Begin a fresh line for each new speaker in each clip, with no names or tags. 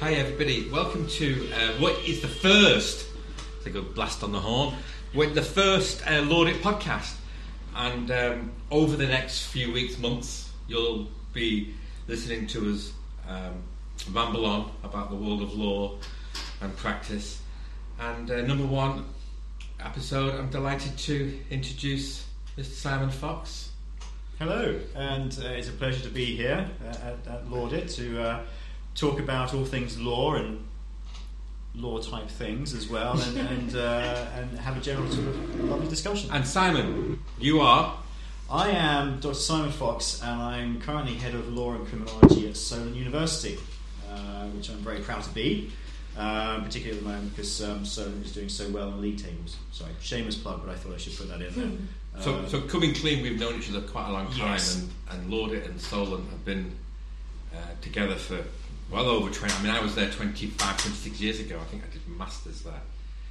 Hi everybody, welcome to what is the first, it's a good blast on the horn, with the first Lord It podcast. And over the next few weeks, months, you'll be listening to us ramble on about the world of law and practice. And number one episode, I'm delighted to introduce Mr. Simon Fox.
Hello, and it's a pleasure to be here at Lord It to talk about all things law and law type things as well, and have a general sort of lovely discussion.
And Simon, you are?
I am Dr. Simon Fox, and I'm currently head of law and criminology at Solent University, which I'm very proud to be, particularly at the moment because Solent is doing so well in league tables. Sorry, shameless plug, but I thought I should put that in there.
So coming clean, we've known each other quite a long time,
yes.
and Lord It and Solent have been together for well over 20. I mean, I was there 26 years ago. I think I did masters there.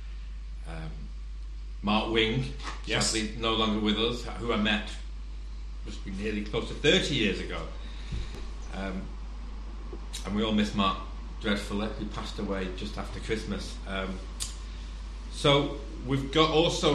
Mark Wing,
yes,
sadly no longer with us, who I met must be nearly close to 30 years ago. And we all miss Mark dreadfully. He passed away just after Christmas. So we've got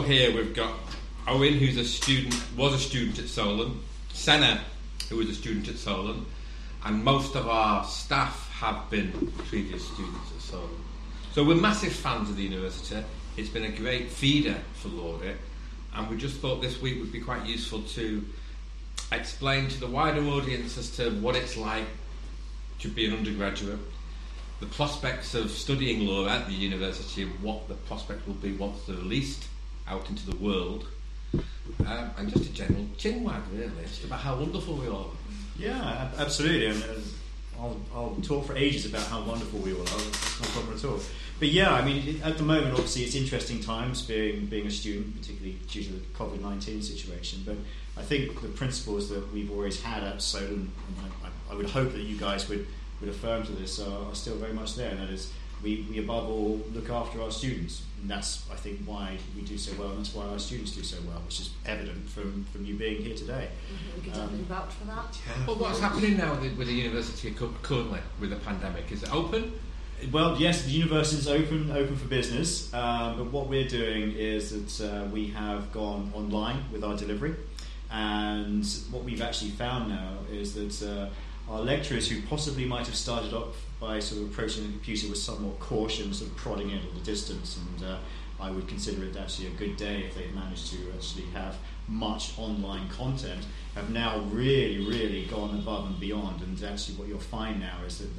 Owen, who's was a student at Solent, Senna, who was a student at Solent, and most of our staff have been previous students at Solent. So we're massive fans of the university. It's been a great feeder for Lord It, and we just thought this week would be quite useful to explain to the wider audience as to what it's like to be an undergraduate, the prospects of studying law at the university, and what the prospect will be once they're released out into the world, and just a general chinwag, really, just about how wonderful we all are.
Yeah, absolutely. And I'll talk for ages about how wonderful we all are. That's no problem at all. But yeah, I mean, at the moment, obviously, it's interesting times being a student, particularly due to the COVID-19 situation. But I think the principles that we've always had at Solent, and I would hope that you guys would affirm to this, are still very much there. And that is, we above all look after our students. And that's, I think, why we do so well, and that's why our students do so well, which is evident from you being here today.
We could definitely vouch for that.
Yeah. Well, what's happening now with the university currently with the pandemic? Is it open?
Well, yes, the university is open for business, but what we're doing is that we have gone online with our delivery, and what we've actually found now is that our lecturers who possibly might have started off by sort of approaching the computer with somewhat caution, sort of prodding it at a distance, and I would consider it actually a good day if they've managed to actually have much online content, have now really gone above and beyond. And actually what you'll find now is that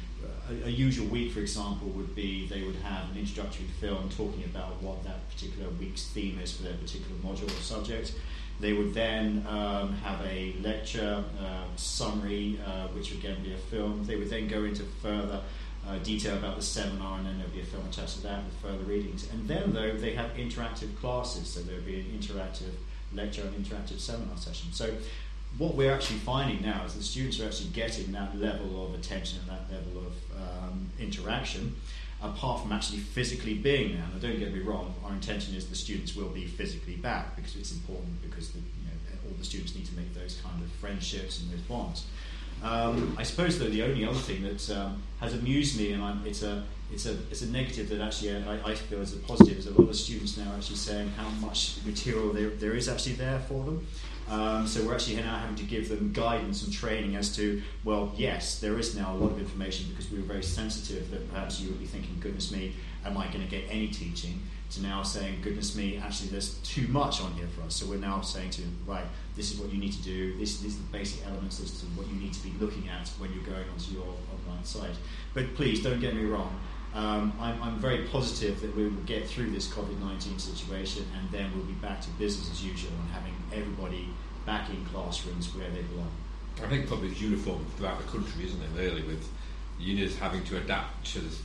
a usual week, for example, would be they would have an introductory film talking about what that particular week's theme is for their particular module or subject. They would then have a lecture summary, which would again be a film. They would then go into further detail about the seminar, and then there would be a film attached to that with further readings. And then, though, they have interactive classes, so there would be an interactive lecture and interactive seminar session. So what we're actually finding now is the students are actually getting that level of attention and that level of interaction, apart from actually physically being there. Now, don't get me wrong, our intention is the students will be physically back, because it's important, because all the students need to make those kind of friendships and those bonds. I suppose, though, the only other thing that has amused me, and it's a negative that actually I feel is a positive, is a lot of students now are actually saying how much material there is actually there for them. So we're actually now having to give them guidance and training as to, well, yes, there is now a lot of information, because we were very sensitive that perhaps you would be thinking, goodness me, am I going to get any teaching? To now saying, goodness me, actually there's too much on here for us. So we're now saying to them, right, this is what you need to do, these are the basic elements as to what you need to be looking at when you're going onto your online site. But please, don't get me wrong, I'm very positive that we will get through this COVID-19 situation, and then we'll be back to business as usual and having everybody back in classrooms where they belong.
I think probably it's uniform throughout the country, isn't it, really, with unions having to adapt to the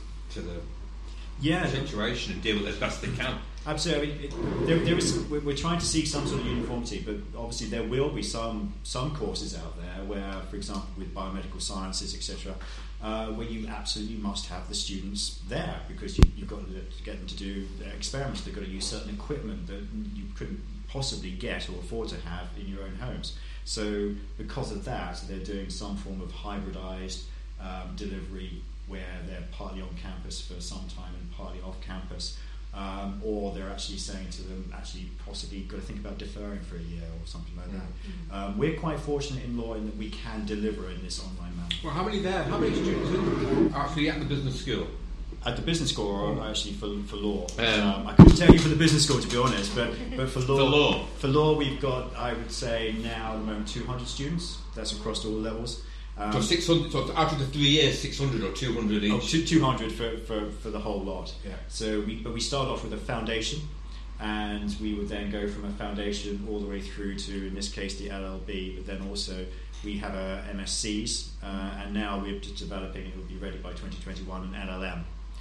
situation and deal with it as best they can.
Absolutely. We're trying to seek some sort of uniformity, but obviously there will be some courses out there where, for example, with biomedical sciences, etc., where you absolutely must have the students there, because you've got to get them to do experiments. They've got to use certain equipment that you couldn't possibly get or afford to have in your own homes. So because of that, they're doing some form of hybridized delivery where they're partly on campus for some time and partly off campus. Or they're actually saying to them, actually, possibly got to think about deferring for a year or something like that. We're quite fortunate in law in that we can deliver in this online manner.
Well, how many students are actually at the business school?
At the business school, or actually for law? I couldn't tell you for the business school, to be honest, but for law, for law, we've got, I would say now at the moment, 200 students. That's across all levels.
So 600. So after the 3 years, 600 or 200 each.
Oh, 200 for the whole lot.
Yeah.
So we start off with a foundation, and we would then go from a foundation all the way through to, in this case, the LLB. But then also we have a MSCs, and now we're just developing. It will be ready by 2021 an LLM.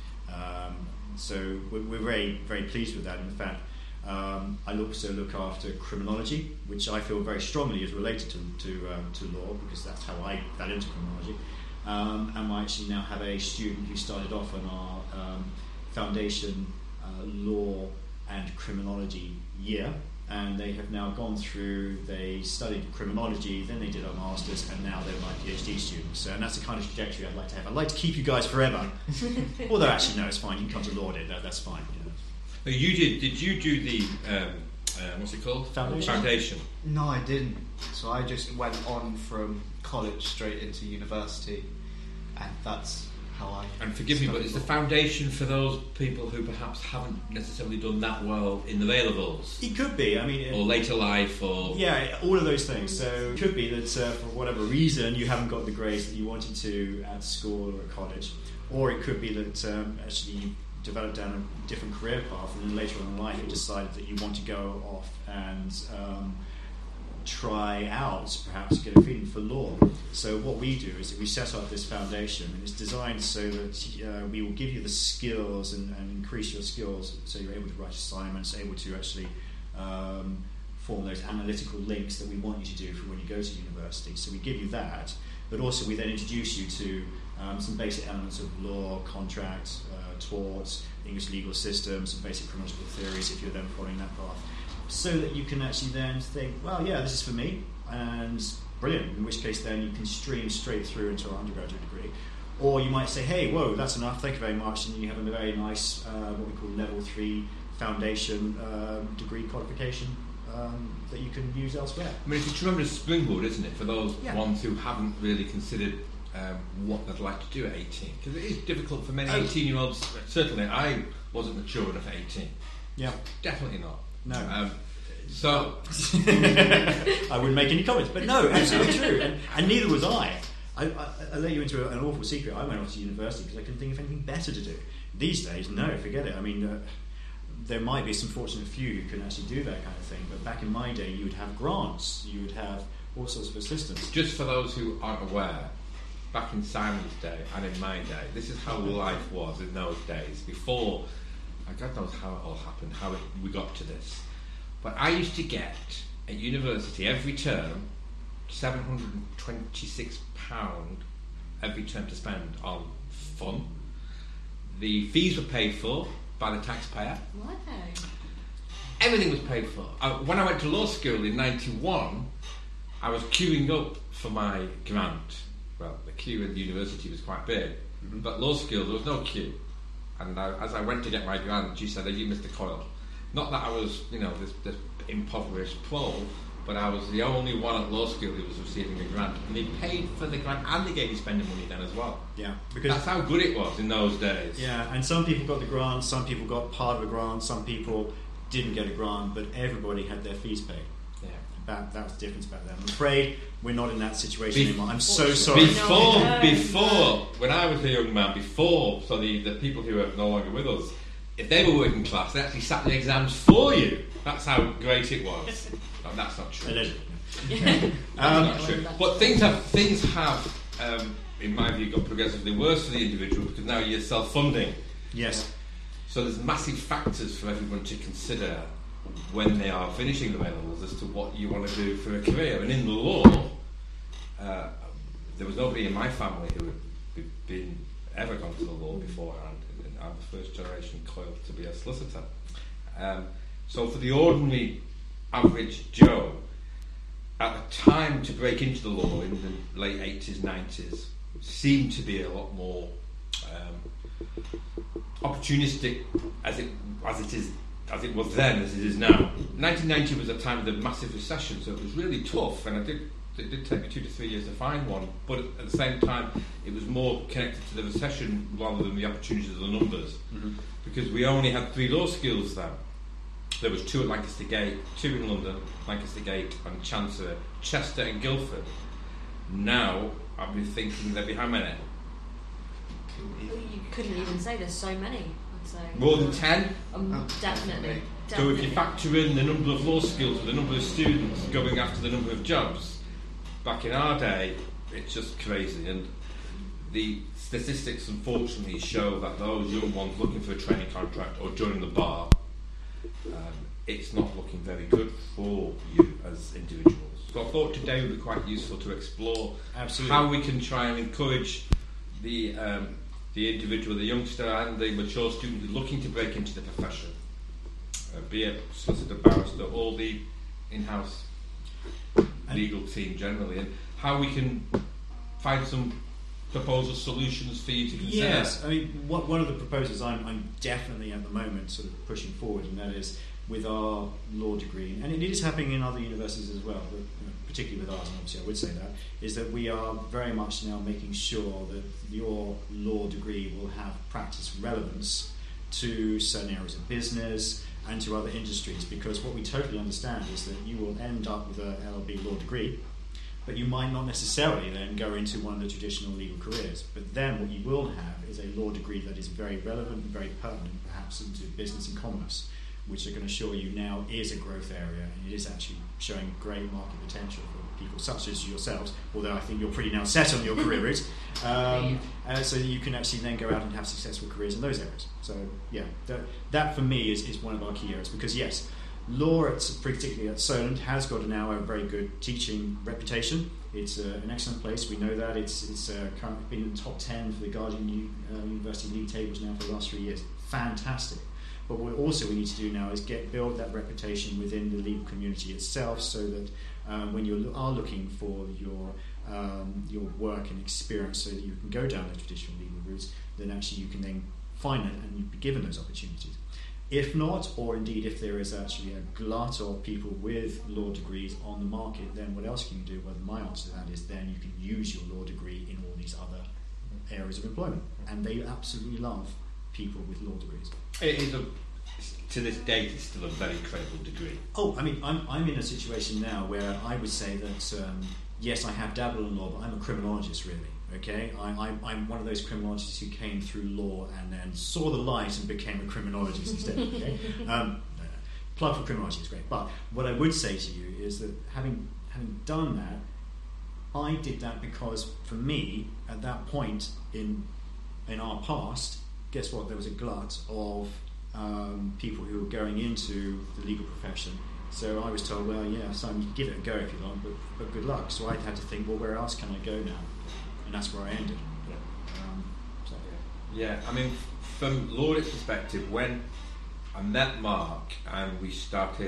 So we're very, very pleased with that. In fact, I also look after criminology, which I feel very strongly is related to law, because that's how I got into criminology. And I actually now have a student who started off on our foundation law and criminology year, and they have now gone through, they studied criminology, then they did a master's, and now they're my PhD students. So, and that's the kind of trajectory I'd like to have. I'd like to keep you guys forever. Although actually, no, it's fine. You can come to law, that's fine.
Did you do the what's it called? Foundation.
No, I didn't. So I just went on from college straight into university, and that's how I.
And forgive me, but is the foundation for those people who perhaps haven't necessarily done that well in the A-levels?
It could be. I mean,
or later life, or
yeah, all of those things. So it could be that for whatever reason you haven't got the grades that you wanted to at school or at college, or it could be that actually you developed down a different career path, and then later on in life you decided that you want to go off and try out, perhaps get a feeling for law. So what we do is that we set up this foundation, and it's designed so that we will give you the skills and increase your skills, so you're able to write assignments, able to actually form those analytical links that we want you to do for when you go to university. So we give you that, but also we then introduce you to some basic elements of law, contracts, torts, English legal system, some basic criminological theories if you're then following that path, so that you can actually then think, well, yeah, this is for me, and brilliant, in which case then you can stream straight through into our undergraduate degree. Or you might say, hey, whoa, that's enough, thank you very much, and you have a very nice, what we call level 3 foundation degree qualification that you can use elsewhere.
I mean, it's a tremendous springboard, isn't it, for those ones who haven't really considered what they'd like to do at 18, because it is difficult for many 18-year-olds. Certainly I wasn't mature enough at 18.
Yeah,
definitely not.
No.
So
I wouldn't make any comments, but no, absolutely true, and neither was I let you into an awful secret. I went off to university because I couldn't think of anything better to do. These days, no, forget it. I mean, there might be some fortunate few who can actually do that kind of thing, but back in my day you would have grants, you would have all sorts of assistance.
Just for those who aren't aware, back in Simon's day and in my day, this is how life was in those days, before, God knows how it all happened, we got to this. But I used to get, at university, every term, £726 every term to spend on fun. The fees were paid for by the taxpayer.
Why?
Everything was paid for. When I went to law school in 91, I was queuing up for my grant. Well, the queue in the university was quite big, but law school there was no queue. And as I went to get my grant, she said, "Are you Mr. Coyle?" Not that I was, this impoverished pro, but I was the only one at law school who was receiving a grant, and they paid for the grant and they gave you spending money then as well.
Yeah, because
that's how good it was in those days.
Yeah, and some people got the grant, some people got part of a grant, some people didn't get a grant, but everybody had their fees paid. That was the difference back then. I'm afraid we're not in that situation anymore. I'm so sorry.
Before, when I was a young man, so the people who are no longer with us, if they were working class, they actually sat the exams for you. That's how great it was. No, that's not true. That's not true. But things have, in my view, got progressively worse for the individual, because now you're self-funding.
Yes.
So there's massive factors for everyone to consider when they are finishing the A-levels as to what you want to do for a career. And in the law, there was nobody in my family who had ever gone to the law beforehand. I'm the first generation coiled to be a solicitor. So for the ordinary average Joe, at the time to break into the law in the late 80s, 90s, seemed to be a lot more opportunistic as it was then as it is now. 1990 was a time of the massive recession, so it was really tough, and it did take me 2 to 3 years to find one. But at the same time, it was more connected to the recession rather than the opportunities of the numbers, because we only had 3 law schools then. There was 2 at Lancaster Gate, 2 in London, Lancaster Gate and Chancery, Chester and Guildford. Now, I'll be thinking there'd be how many?
You couldn't even say there's so many, I'd say.
More than 10?
Definitely.
So if you factor in the number of law schools with the number of students going after the number of jobs, back in our day, it's just crazy. And the statistics, unfortunately, show that those young ones looking for a training contract or joining the bar, it's not looking very good for you as individuals. So I thought today would be quite useful to explore how we can try and encourage the individual, the youngster and the mature student who's looking to break into the profession, be it solicitor, barrister, or the in-house legal team generally, and how we can find some proposal solutions for you to consider.
Yes, I mean, one of the proposals I'm definitely at the moment sort of pushing forward, and that is with our law degree, and it is happening in other universities as well, but particularly with ours, and obviously I would say that, is that we are very much now making sure that your law degree will have practice relevance to certain areas of business and to other industries, because what we totally understand is that you will end up with a LLB law degree, but you might not necessarily then go into one of the traditional legal careers. But then what you will have is a law degree that is very relevant and very pertinent, perhaps into business and commerce, which I can assure you now is a growth area, and it is actually showing great market potential for people such as yourselves, although I think you're pretty now set on your career route, so you can actually then go out and have successful careers in those areas. So yeah, that for me is one of our key areas, because yes, law, particularly at Solent, has got now a very good teaching reputation. It's an excellent place. We know that. It's currently been in the top 10 for the Guardian University League tables now for the last 3 years. Fantastic. But what we need to do now is build that reputation within the legal community itself, so that when you are looking for your work and experience, so that you can go down the traditional legal routes, then actually you can then find it and you'd be given those opportunities. If not, or indeed if there is actually a glut of people with law degrees on the market, then what else can you do? Well, my answer to that is then you can use your law degree in all these other areas of employment. And they absolutely love people with law degrees.
It is to this date, it's still a very credible degree.
Oh, I mean, I'm in a situation now where I would say that, yes, I have dabbled in law, but I'm a criminologist, really. Okay, I'm one of those criminologists who came through law and then saw the light and became a criminologist instead. Okay, plug for criminology is great. But what I would say to you is that having done that, I did that because for me at that point in our past, guess what? There was a glut of people who were going into the legal profession. So I was told, well, yeah, son, give it a go if you like, but good luck. So I had to think, well, where else can I go now? And that's where I ended.
Yeah, I mean, from Laura's perspective, when I met Mark and we started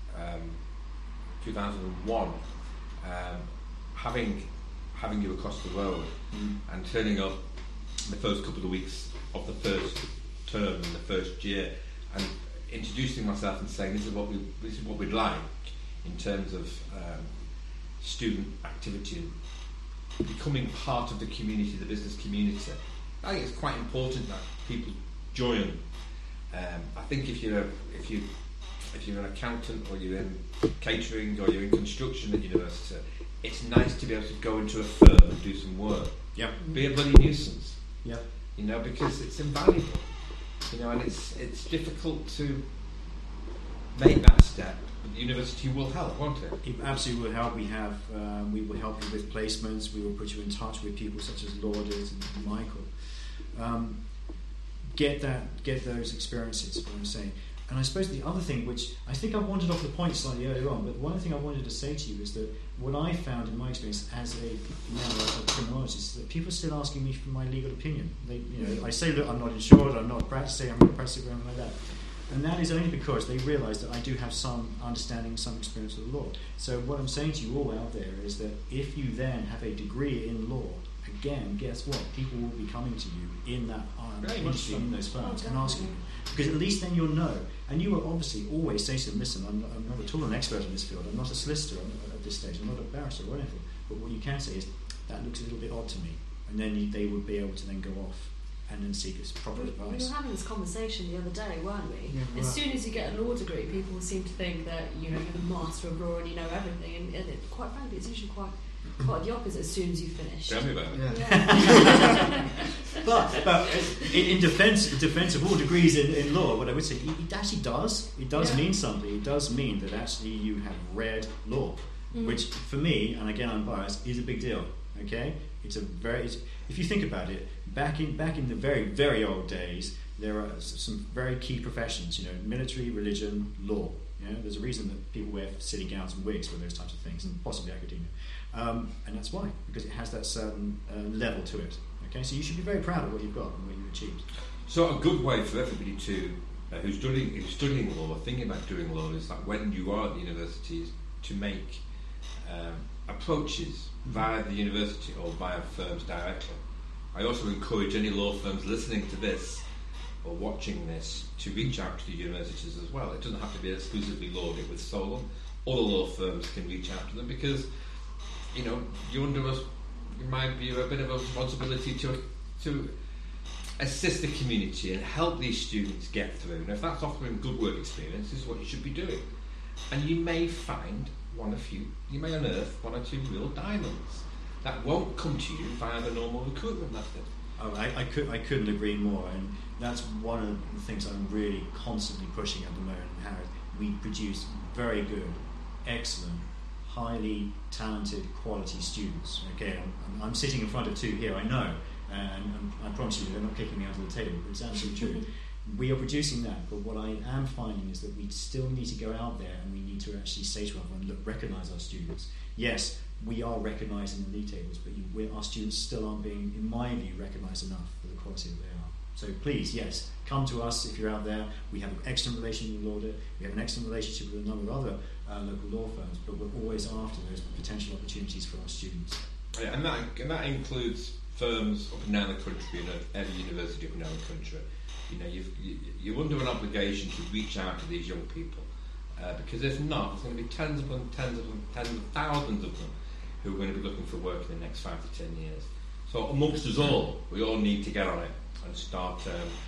2001, having you across the road and turning up the first couple of weeks of the first term in the first year and introducing myself and saying this is what we'd like in terms of student activity and becoming part of the community, the business community. I think it's quite important that people join. I think if you're an accountant or you're in catering or you're in construction at university, it's nice to be able to go into a firm and do some work.
Yep.
Be a bloody nuisance.
Yep.
You know, because it's invaluable. You know, and it's difficult to make that step. But the university will help, won't it?
It absolutely will help. We will help you with placements. We will put you in touch with people such as Lourdes and Michael. Get those experiences. What I'm saying. And I suppose the other thing, which I think I wandered off the point slightly earlier on, but one thing I wanted to say to you is that what I found in my experience as a member of criminologist is that people are still asking me for my legal opinion. I say, look, I'm not insured, I'm not practicing, I'm not practicing, or anything like that. And that is only because they realise that I do have some understanding, some experience of the law. So what I'm saying to you all out there is that if you then have a degree in law, again, guess what? People will be coming to you in that
Very much
industry,
so.
in those firms,
Oh,
and asking you.
definitely.
Because at least then you'll know. And you will obviously always say to them, listen, I'm not at all an expert in this field. I'm not a solicitor at this stage. I'm not a barrister or anything. But what you can say is, that looks a little bit odd to me. And then they would be able to then go off and then seek proper
We
advice.
were having this conversation the other day, weren't we?
Yeah, we
as
were.
soon as you get a law degree, people seem to think that you're the master of law and you know everything. And quite frankly, it's usually quite the opposite as soon as you finish.
Tell me about it.
Yeah.
But in defence of all degrees in law, what I would say, it actually does. It does
Yeah.
mean something. It does mean that actually you have read law, which for me, and again I'm biased, is a big deal. Okay, if you think about it, back in the very, very old days, there are some very key professions. Military, religion, law. There's a reason that people wear city gowns and wigs for those types of things, and possibly academia. And that's why, because it has that certain level to it. Okay, so you should be very proud of what you've got and what you've achieved.
So a good way for everybody to who's studying law or thinking about doing law is that when you are at the university, is to make approaches via the university or via firms directly. I also encourage any law firms listening to this or watching this to reach out to the universities as well. It doesn't have to be exclusively law with Solon. Other law firms can reach out to them because you're under you might be a bit of a responsibility to assist the community and help these students get through. And if that's offering good work experience, this is what you should be doing. And you may find you may unearth one or two real diamonds that won't come to you via the normal recruitment method.
Oh, I couldn't agree more, and that's one of the things I'm really constantly pushing at the moment. How we produce very good, excellent, highly talented, quality students. Okay, I'm sitting in front of two here, I know, and I promise you they're not kicking me under the table. It's absolutely true. We are producing that, but what I am finding is that we still need to go out there and we need to actually say to everyone, look, recognise our students. Yes, we are recognised in the league tables, but our students still aren't being, in my view, recognised enough for the quality that they are. So please, yes, come to us if you're out there. We have an excellent relationship with Audit. We have an excellent relationship with a number of other local law firms, but we're always after those potential opportunities for our students.
Yeah, and that includes firms up and down the country and every university up and down the country. You're under an obligation to reach out to these young people because if not, there's going to be tens of thousands of them who are going to be looking for work in the next 5 to 10 years. So amongst us all, we all need to get on it and start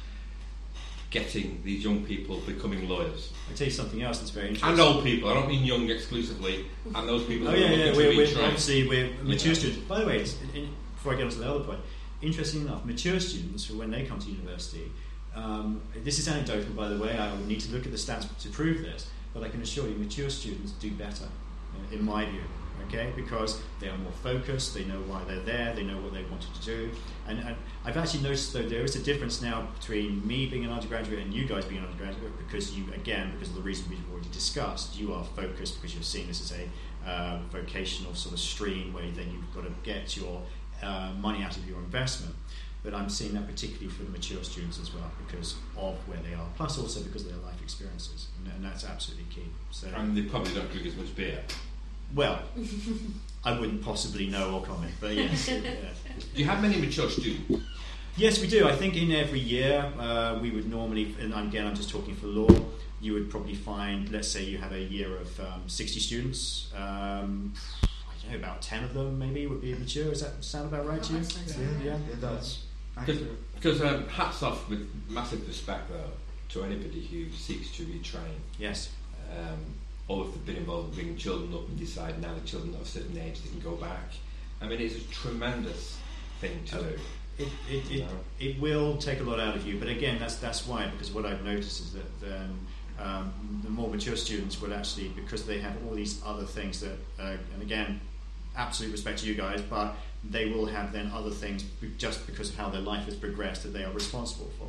getting these young people becoming lawyers.
I'll tell you something else that's very interesting.
And old people. I don't mean young exclusively. And those people who are looking to
we're
retrain.
obviously we're mature students. By the way, before I get on to the other point, interesting enough, mature students, when they come to university, this is anecdotal, by the way. I would need to look at the stats to prove this, but I can assure you, mature students do better, in my view. Okay, because they are more focused, they know why they're there, they know what they wanted to do, and I've actually noticed though there is a difference now between me being an undergraduate and you guys being an undergraduate because because of the reason we've already discussed, you are focused because you're seeing this as a vocational sort of stream where then you've got to get your money out of your investment. But I'm seeing that particularly for the mature students as well because of where they are, plus also because of their life experiences, and that's absolutely key. So,
And they probably don't drink as much beer.
well, I wouldn't possibly know or comment, but yes.
Do you have many mature students?
Yes, we do. I think in every year we would normally, and again I'm just talking for law, you would probably find, let's say you have a year of 60 students, I don't know, about 10 of them maybe would be mature. Does that sound about right to you?
Yeah, it does.
Because hats off with massive respect though to anybody who seeks to retrain.
Yes.
Or if they've been involved in bringing children up and decide now the children of a certain age they can go back. I mean, it's a tremendous thing to do.
It will take a lot out of you, but again, that's why, because what I've noticed is that the more mature students will actually, because they have all these other things that, and again, absolute respect to you guys, but they will have then other things just because of how their life has progressed that they are responsible for.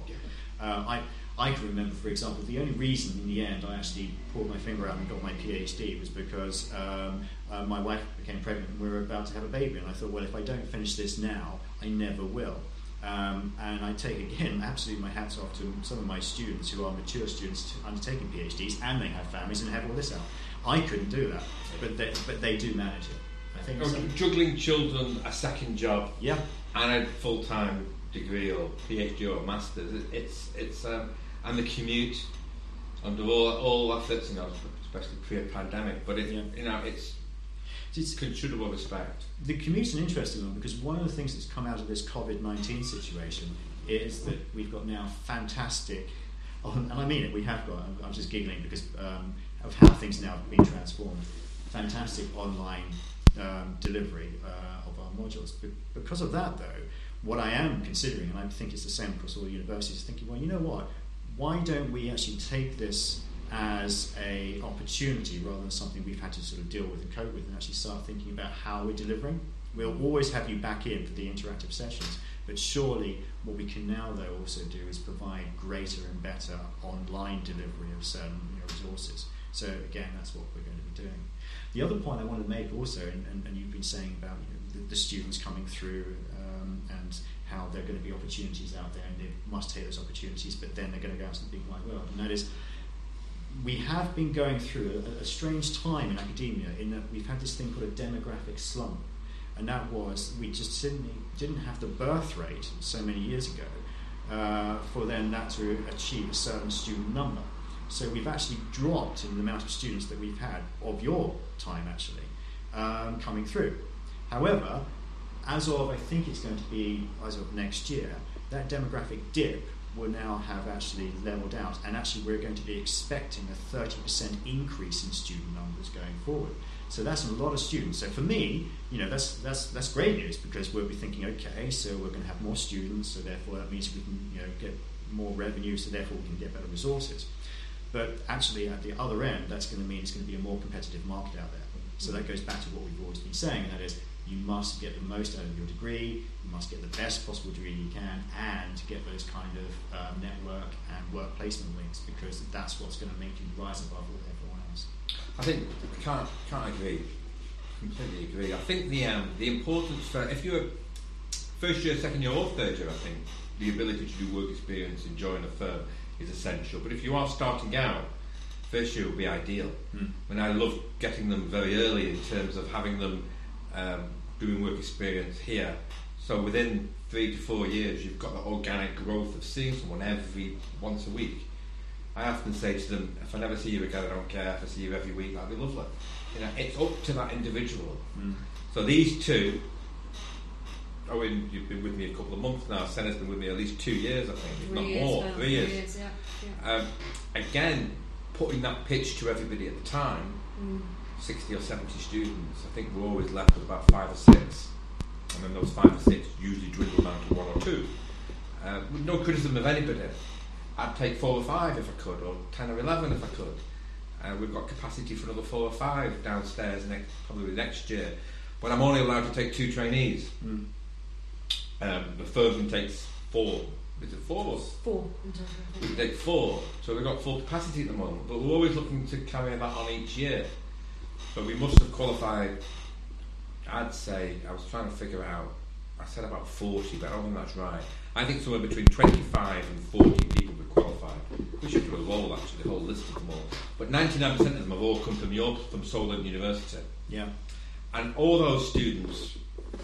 I can remember, for example, the only reason in the end I actually pulled my finger out and got my PhD was because my wife became pregnant and we were about to have a baby, and I thought, well, if I don't finish this now, I never will. And I take, again, absolutely my hats off to some of my students who are mature students undertaking PhDs, and they have families and have all this out. I couldn't do that, but they do manage it. think so.
Juggling children, a second job,
Yeah.
and a full-time degree or PhD or a master's. It's and the commute under all efforts, especially pre-pandemic. But it's considerable respect.
The commute's an interesting one because one of the things that's come out of this COVID-19 situation is that we've got now fantastic, and I mean it, we have got, I'm just giggling because of how things now have been transformed, fantastic online delivery of our modules. But because of that though, what I am considering, and I think it's the same across all universities, thinking, well, you know what, why don't we actually take this as a opportunity rather than something we've had to sort of deal with and cope with, and actually start thinking about how we're delivering. We'll always have you back in for the interactive sessions, but surely what we can now though also do is provide greater and better online delivery of certain resources. So again, that's what we're going to be doing. The other point I want to make also, and you've been saying about the students coming through and how there are going to be opportunities out there and they must take those opportunities, but then they're going to go out into the big wide world, and that is, we have been going through a strange time in academia in that we've had this thing called a demographic slump, and that was we just didn't have the birth rate so many years ago for then that to achieve a certain student number. So we've actually dropped in the amount of students that we've had of your time actually coming through. However, as of I think it's going to be as of next year, that demographic dip will now have actually leveled out, and actually we're going to be expecting a 30% increase in student numbers going forward. So that's a lot of students. So for me, that's great news because we'll be thinking, okay, so we're going to have more students, so therefore that means we can get more revenue, so therefore we can get better resources. But actually at the other end, that's going to mean it's going to be a more competitive market out there. So that goes back to what we've always been saying, and that is you must get the most out of your degree, you must get the best possible degree you can, and get those kind of network and work placement links, because that's what's going to make you rise above everyone else.
I think can't agree. Completely agree. I think the importance for if you're first year, second year, or third year, I think the ability to do work experience and join a firm is essential. But if you are starting out, first year will be ideal. And I love getting them very early in terms of having them doing work experience here. So within 3 to 4 years, you've got the organic growth of seeing someone once a week. I often say to them, if I never see you again, I don't care. If I see you every week, that'd be lovely. It's up to that individual. So these two, Owen, you've been with me a couple of months now. Senna's been with me at least 2 years, I think, if not more. 3 years.
3 years, yeah.
Again, putting that pitch to everybody at the time, 60 or 70 students, I think we're always left with about 5 or 6. And then those 5 or 6 usually dwindle down to 1 or 2. With no criticism of anybody. I'd take 4 or 5 if I could, or 10 or 11 if I could. We've got capacity for another 4 or 5 downstairs probably next year. But I'm only allowed to take 2 trainees. The firm takes 4. Is it 4 or
4 in total?
We can take 4, so we've got full capacity at the moment. But we're always looking to carry that on each year. But we must have qualified. I'd say I was trying to figure out. I said about 40, but I don't think that's right. I think somewhere between 25 and 40 people would qualify. We should do a roll actually, the whole list of them all. But 99% of them have all come from Solent University.
Yeah.
And all those students,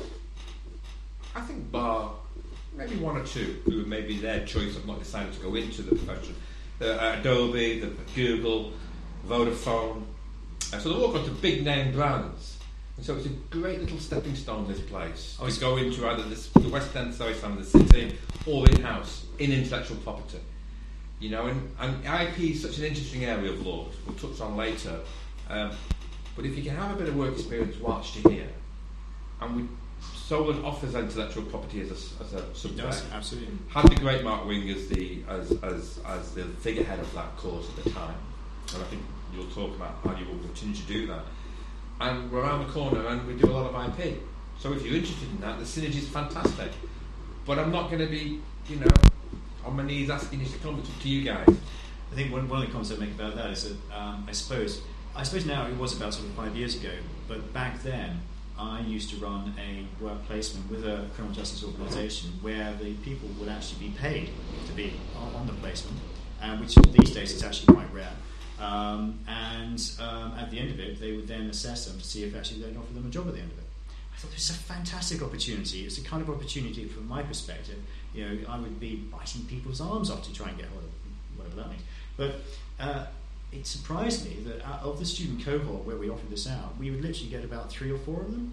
I think bar maybe 1 or 2 who maybe their choice of not decided to go into the profession. Adobe, Google, Vodafone. So they've all gone to big name brands. And so it's a great little stepping stone, this place, to go into either the West End side of the city or in-house, in intellectual property. And IP is such an interesting area of law, which we'll touch on later. But if you can have a bit of work experience whilst you're here, and Solent offers intellectual property as a subject.
Yes, absolutely.
Had the great Mark Wing as the figurehead of that course at the time, and I think you'll talk about how you will continue to do that. And we're around the corner and we do a lot of IP. So if you're interested in that, the synergy is fantastic. But I'm not going to be, on my knees asking you to come. It's up to you guys.
I think one of the comments I make about that is that I suppose now it was about sort of 5 years ago, but back then I used to run a work placement with a criminal justice organisation where the people would actually be paid to be on the placement, which these days is actually quite rare. And at the end of it, they would then assess them to see if actually they'd offer them a job at the end of it. thought this is a fantastic opportunity. It's a kind of opportunity, from my perspective, I would be biting people's arms off to try and get hold of whatever that means. But it surprised me that out of the student cohort where we offered this out, we would literally get about 3 or 4 of them.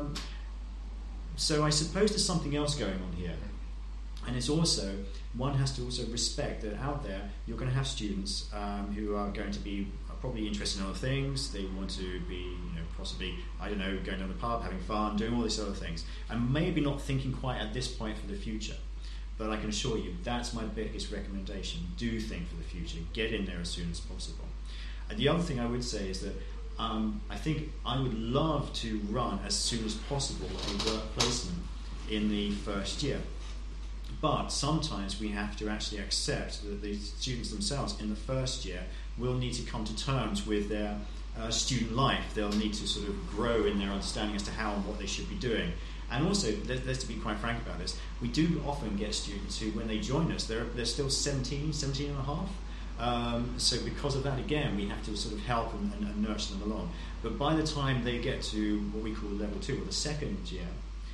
So I suppose there's something else going on here. And it's also, one has to also respect that out there you're going to have students who are going to be probably interested in other things. They want to be, possibly, going down the pub, having fun, doing all these other things, and maybe not thinking quite at this point for the future. But I can assure you, that's my biggest recommendation. Do think for the future. Get in there as soon as possible. And the other thing I would say is that I think I would love to run as soon as possible a work placement in the first year. But sometimes we have to actually accept that the students themselves in the first year will need to come to terms with their student life. They'll need to sort of grow in their understanding as to how and what they should be doing. And also, let's to be quite frank about this, we do often get students who, when they join us, they're still 17 and a half. So because of that, again, we have to sort of help and nurture them along. But by the time they get to what we call level 2, or the second year,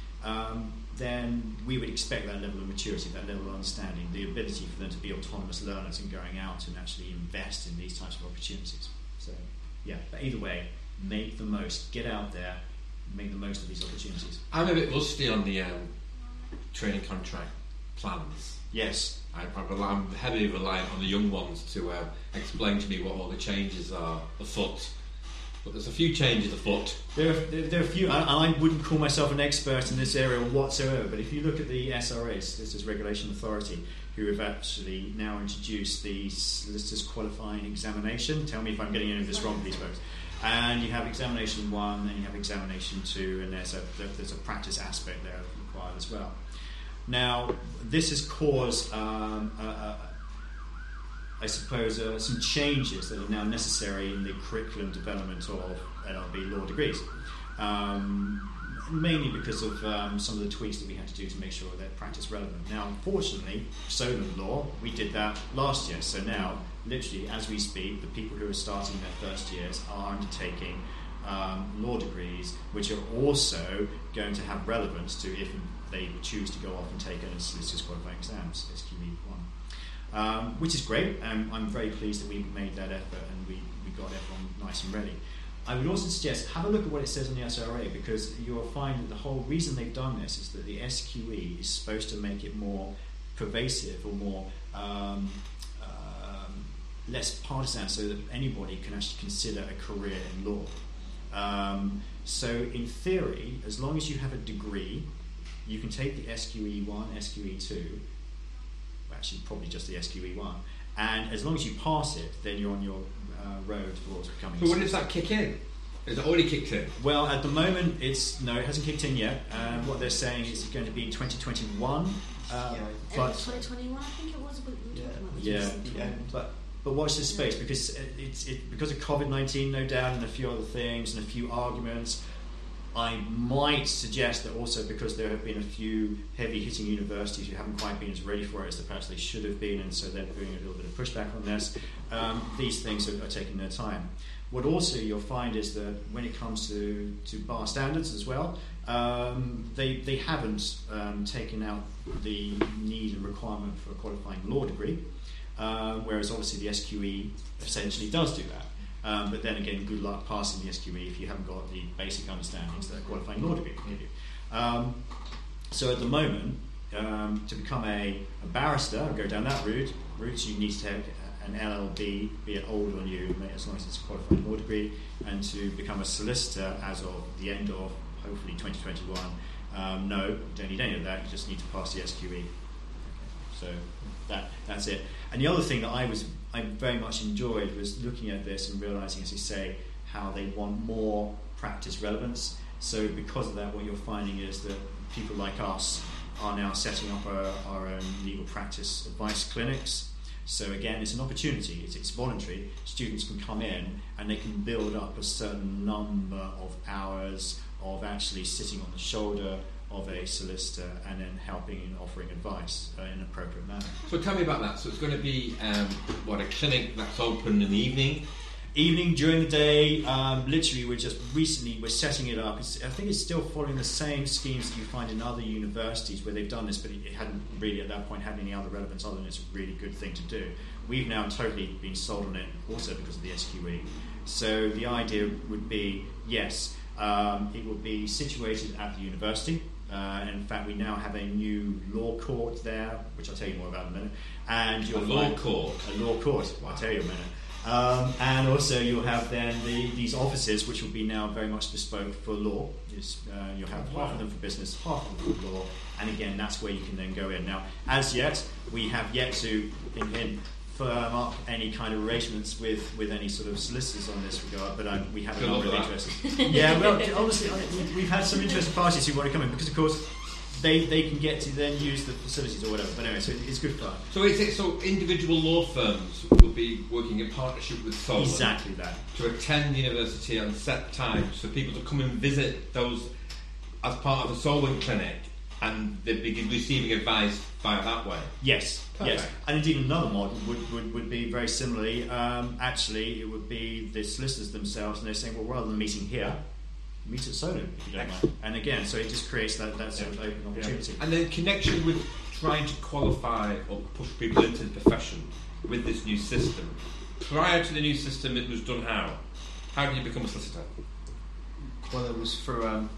then we would expect that level of maturity, that level of understanding, the ability for them to be autonomous learners and going out and actually invest in these types of opportunities. So, but either way, make the most, get out there, make the most of these opportunities.
I'm a bit rusty on the training contract plans.
Yes.
I'm heavily reliant on the young ones to explain to me what all the changes are afoot. But there's a few changes afoot.
There are a few, and I wouldn't call myself an expert in this area whatsoever, but if you look at the SRAs, this is Regulation Authority, who have actually now introduced the Solicitors Qualifying Examination. Tell me if I'm getting any of this wrong, please, folks. And you have Examination 1, and you have Examination 2, and there's a practice aspect there required as well. Now, this has caused, I suppose, some changes that are now necessary in the curriculum development of LLB law degrees, mainly because of some of the tweaks that we had to do to make sure they're practice relevant. Now, fortunately, Solent law, we did that last year, so now, literally, as we speak, the people who are starting their first years are undertaking law degrees, which are also going to have relevance to if they choose to go off and take any solicitors qualifying exams, SQE1. Which is great, and I'm very pleased that we made that effort and we got everyone nice and ready. I would also suggest, have a look at what it says on the SRA, because you'll find that the whole reason they've done this is that the SQE is supposed to make it more pervasive or more less partisan, so that anybody can actually consider a career in law. So in theory, as long as you have a degree, you can take the SQE1, SQE2, actually probably just the SQE1, and as long as you pass it, then you're on your road towards becoming.
But when does that kick in? Is it already kicked in?
Well, at the moment, it hasn't kicked in yet. What they're saying is it's going to be 2021. But
2021, I think it was.
But watch this space, because because of COVID-19, no doubt, and a few other things and a few arguments. I might suggest that also because there have been a few heavy-hitting universities who haven't quite been as ready for it as perhaps they should have been, and so they're doing a little bit of pushback on this. These things are taking their time. What also you'll find is that when it comes to bar standards as well, they haven't taken out the need and requirement for a qualifying law degree, whereas obviously the SQE essentially does do that. But then again, good luck passing the SQE if you haven't got the basic understandings that a qualifying law degree can give you. So at the moment, to become a barrister and go down that route, you need to take an LLB, be it older than you, as long as it's a qualifying law degree, and to become a solicitor as of the end of, hopefully, 2021. No, you don't need any of that, you just need to pass the SQE. So that's it. And the other thing that I very much enjoyed was looking at this and realising, as you say, how they want more practice relevance. So because of that, what you're finding is that people like us are now setting up our own legal practice advice clinics. So again, it's an opportunity. It's voluntary. Students can come in and they can build up a certain number of hours of actually sitting on the shoulder of a solicitor and then helping and offering advice in an appropriate manner.
So tell me about that. So it's going to be a clinic that's open in the evening?
Evening, during the day, literally we're setting it up. I think it's still following the same schemes that you find in other universities where they've done this, but it hadn't really at that point had any other relevance other than it's a really good thing to do. We've now totally been sold on it also because of the SQE. So the idea would be, yes, it would be situated at the university. And in fact, we now have a new law court there, which I'll tell you more about in a minute. And
A law court?
Wow. I'll tell you in a minute. And also you'll have then these offices which will be now very much bespoke for law. You'll have half of them for business, half of them for law, and again that's where you can then go in. Now, as yet, we have yet to firm up any kind of arrangements with any sort of solicitors on this regard, but we have a number of interested. Yeah, well, obviously we've had some interested parties who want to come in because, of course, they can get to then use the facilities or whatever. But anyway, so it's good fun.
So individual law firms will be working in partnership with Solent.
Exactly that.
To attend the university on set times for people to come and visit those as part of the Solent clinic, and they'd be receiving advice via that way.
Yes.
Perfect.
Yes. And indeed another model would be very similarly. Actually, it would be the solicitors themselves, and they're saying, well, rather than meeting here, meet at Solent, if you don't mind. And again, so it just creates that sort of open opportunity.
And then connection with trying to qualify or push people into the profession with this new system. Prior to the new system, it was done how? How did you become a solicitor?
Well, it was through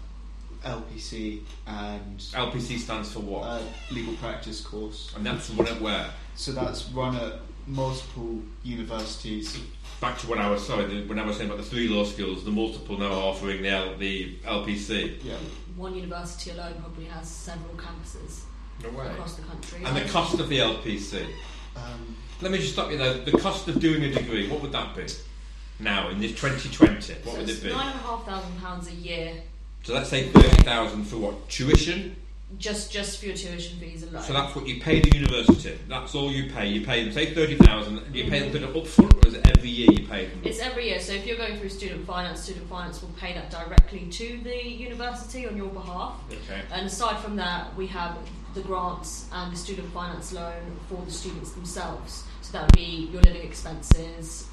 LPC and...
LPC stands for what?
Legal Practice course.
And that's run at where?
So that's run at multiple universities.
Back to when I was saying about the 3 law schools, the multiple now are offering the LPC.
Yeah.
One university alone probably has several campuses across the country.
And the cost of the LPC? Let me just stop you there. The cost of doing a degree, what would that be? Now, in this 2020, what would it be?
£9,500 a year.
So let's say 30,000 for what? Tuition?
Just for your tuition fees alone.
So that's what you pay the university. That's all you pay. You pay them, say 30,000, and you pay them up front, or is it every year you pay them?
It's every year. So if you're going through student finance will pay that directly to the university on your behalf.
Okay.
And aside from that, we have the grants and the student finance loan for the students themselves. So that would be your living expenses,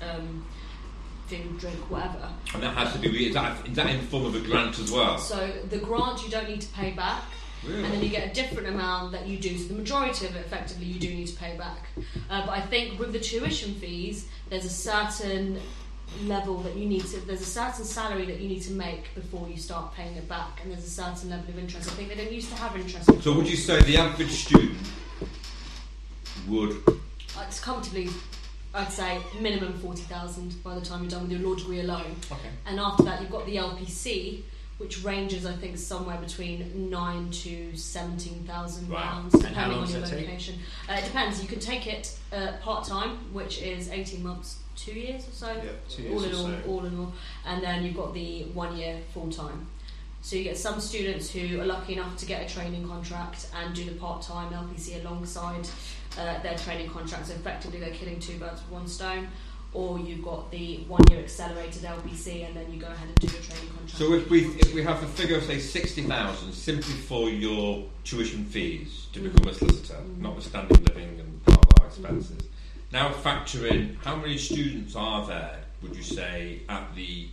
food, drink, whatever.
And that has to be, is that in form of a grant as well?
So the grant you don't need to pay back.
Really?
And then you get a different amount that you do. So the majority of it, effectively, you do need to pay back. But I think with the tuition fees, there's a certain level that you need to... There's a certain salary that you need to make before you start paying it back. And there's a certain level of interest. I think they don't used to have interest.
So would you say the average student would...
It's comfortably... I'd say minimum 40,000 by the time you're done with your law degree alone.
Okay.
And after that, you've got the LPC, which ranges, I think, somewhere between £9,000 to £17,000,
Wow.
depending on your location. It depends. You can take it part-time, which is 18 months, 2 years or so.
Yeah, 2 years
all in all. And then you've got the 1 year full-time. So you get some students who are lucky enough to get a training contract and do the part-time LPC alongside their training contract. So effectively, they're killing 2 birds with 1 stone. Or you've got the 1 year accelerated LPC, and then you go ahead and do your training contract.
So if we have a figure of say 60,000 simply for your tuition fees to become a solicitor, notwithstanding living and part of our expenses. Now factor in how many students are there? Would you say at these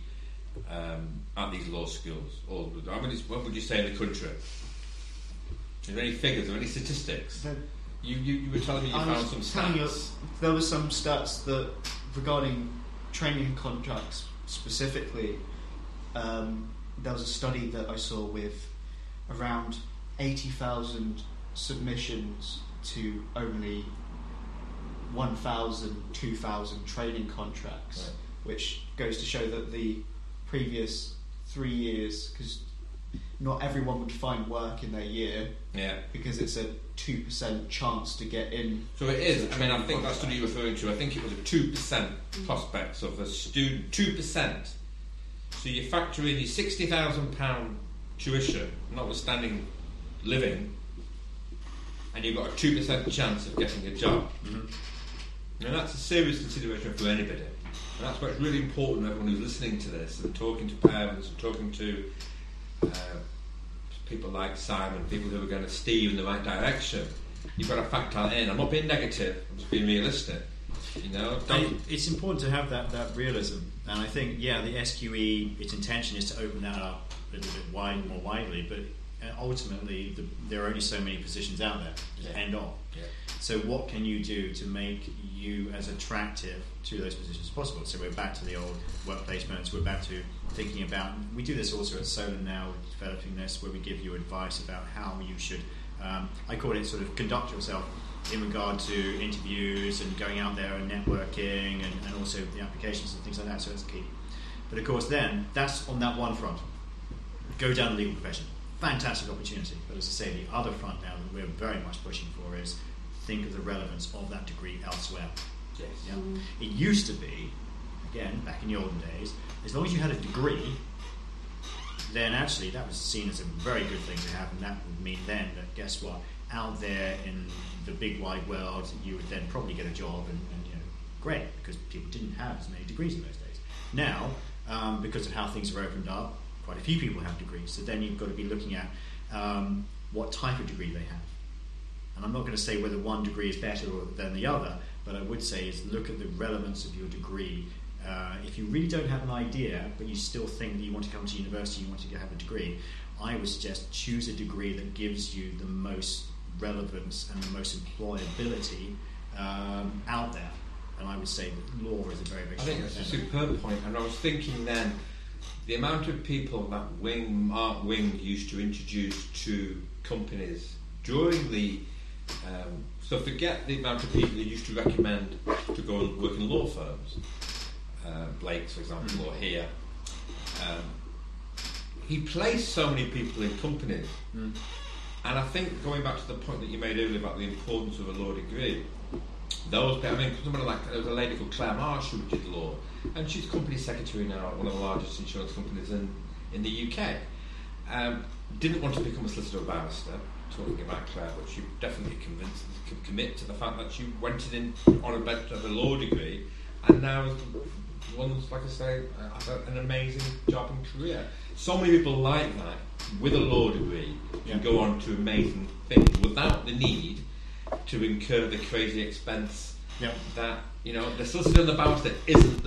law schools, or how many? What would you say in the country? Are there any figures or any statistics? You were telling me you found some stats.
There were some stats that regarding training contracts specifically. There was a study that I saw with around 80,000 submissions to only 1,000, 2,000 training contracts, right. Which goes to show that the previous 3 years, because not everyone would find work in their year, because it's a 2% chance to get in.
So it is. I mean, I think that's what you're referring to. I think it was a 2% prospects of a student. 2%. So you factor in your £60,000 tuition, notwithstanding living, and you've got a 2% chance of getting a job. And that's a serious consideration for anybody. And that's why it's really important, everyone who's listening to this and talking to parents and talking to people like Simon, people who are going to steer you in the right direction. You've got to factor that in. I'm not being negative, I'm just being realistic. You know,
it's important to have that realism, and I think the SQE, its intention is to open that up a little bit more widely, but ultimately there are only so many positions out there to depend on.
Yeah.
So what can you do to make you as attractive to those positions as possible? So we're back to the old work placements, we're back to thinking about, we do this also at Solent now, we're developing this where we give you advice about how you should, I call it sort of conduct yourself in regard to interviews and going out there and networking and also the applications and things like that, so that's key. But of course then, that's on that one front. Go down the legal profession. Fantastic opportunity. But as I say, the other front now that we're very much pushing for is think of the relevance of that degree elsewhere.
Yes.
Yeah? It used to be, again, back in the olden days, as long as you had a degree, then actually that was seen as a very good thing to have, and that would mean then that, guess what, out there in the big wide world, you would then probably get a job and great, because people didn't have as many degrees in those days. Now, because of how things are opened up, quite a few people have degrees, so then you've got to be looking at what type of degree they have. And I'm not going to say whether one degree is better than the other, but I would say is look at the relevance of your degree. If you really don't have an idea, but you still think that you want to come to university, you want to have a degree, I would suggest choose a degree that gives you the most relevance and the most employability out there. And I would say that law is a very, very
I think that's a superb point. And I was thinking then, the amount of people that Mark Wing used to introduce to companies during the so forget the amount of people he used to recommend to go and work in law firms, Blake's for example, or here. He placed so many people in companies, and I think going back to the point that you made earlier about the importance of a law degree, someone like, there was a lady called Claire Marsh who did law, and she's company secretary now at one of the largest insurance companies in the UK. Didn't want to become a solicitor or barrister, talking about Claire, but she definitely could commit to the fact that she went in on a bench of a law degree, and now one's, like I say, an amazing job and career. So many people like that with a law degree can go on to amazing things without the need to incur the crazy expense that the solicitor and the barrister isn't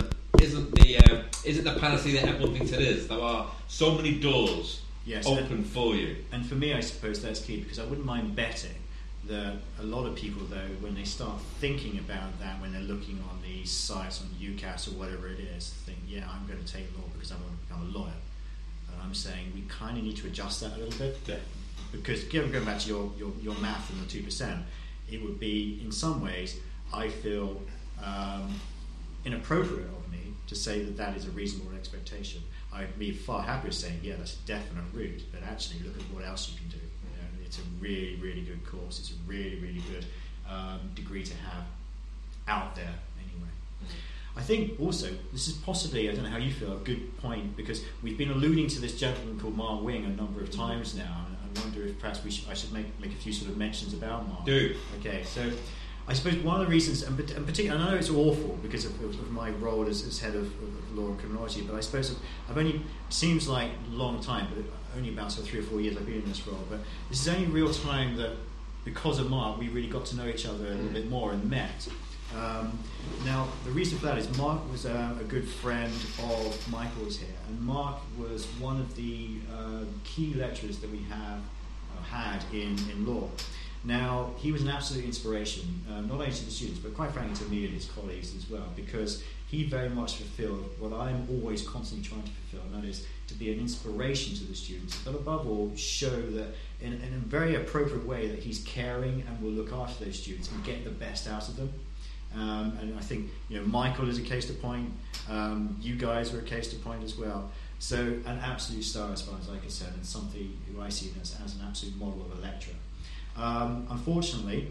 the panacea that everyone thinks it is. There are so many doors open for you. And
for me, I suppose that's key, because I wouldn't mind betting that a lot of people, though, when they start thinking about that, when they're looking on these sites on UCAS or whatever it is, think, I'm going to take law because I want to become a lawyer. And I'm saying we kind of need to adjust that a little bit, because going back to your math and the 2%, it would be, in some ways, I feel inappropriate of me to say that is a reasonable expectation. I'd be far happier saying, that's a definite route, but actually look at what else you can do. It's a really, really good course. It's a really, really good degree to have out there anyway. I think also, this is possibly, I don't know how you feel, a good point, because we've been alluding to this gentleman called Mark Wing a number of times now, and I wonder if perhaps I should make a few sort of mentions about Mark.
Do.
Okay, so I suppose one of the reasons, and particularly, I know it's awful because of my role as head of law and criminology, but I suppose I've only, it seems like a long time, but only about 3 or 4 years I've been in this role, but this is only real time that, because of Mark, we really got to know each other a little bit more and met. Now, the reason for that is Mark was a good friend of Michael's here, and Mark was one of the key lecturers that we had in law. Now, he was an absolute inspiration, not only to the students, but quite frankly to me and his colleagues as well, because he very much fulfilled what I'm always constantly trying to fulfill, and that is to be an inspiration to the students, but above all, show that in a very appropriate way that he's caring and will look after those students and get the best out of them. And I think Michael is a case to point. You guys are a case to point as well. So an absolute star as far as I'm concerned, and something who I see as an absolute model of a lecturer. Unfortunately,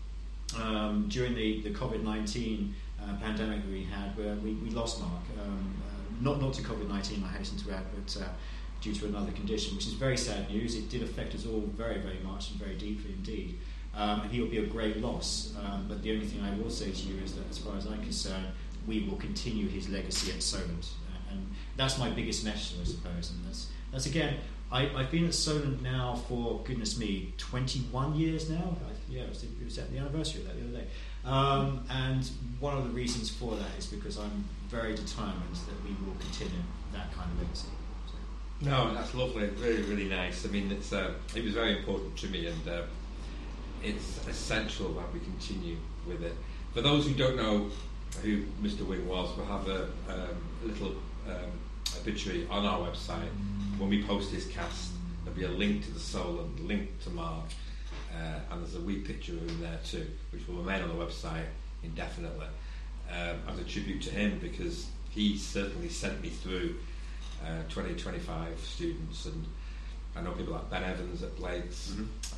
during the COVID-19 pandemic that we had, where we lost Mark, not to COVID-19, I hasten to add, but due to another condition, which is very sad news. It did affect us all very, very much and very deeply indeed. And he will be a great loss. But the only thing I will say to you is that, as far as I'm concerned, we will continue his legacy at Solent. And that's my biggest message, I suppose. And that's again, I've been at Solent now for, goodness me, 21 years now. It was at the anniversary of that the other day. And one of the reasons for that is because I'm very determined that we will continue that kind of legacy. So.
No, that's lovely. Really, really nice. I mean, it was very important to me, and it's essential that we continue with it. For those who don't know who Mr. Wing was, we'll have a little obituary on our website. When we post this cast, there'll be a link to the Solent, a link to Mark, and there's a wee picture of him there too, which will remain on the website indefinitely as a tribute to him, because he certainly sent me through 20-25 students, and I know people like Ben Evans at Blake's,